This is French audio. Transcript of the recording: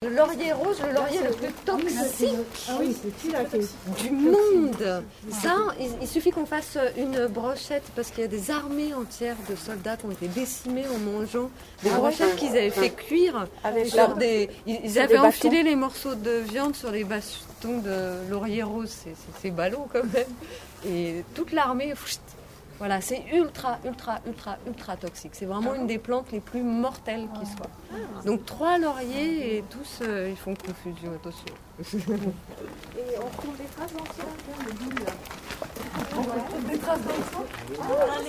le laurier rose, le laurier le plus toxique du monde. monde. Ça, il suffit qu'on fasse une brochette, parce qu'il y a des armées entières de soldats qui ont été décimés en mangeant des brochettes qu'ils avaient fait cuire. Ils avaient enfilé les morceaux de viande sur les bâtons de laurier rose. C'est ballot quand même. Et toute l'armée... Voilà, c'est ultra toxique. C'est vraiment une des plantes les plus mortelles qui soient. Donc 3 lauriers et tous, ils font confusion, attention. Et on trouve des traces entières, des bulles. Des traces d'enfants.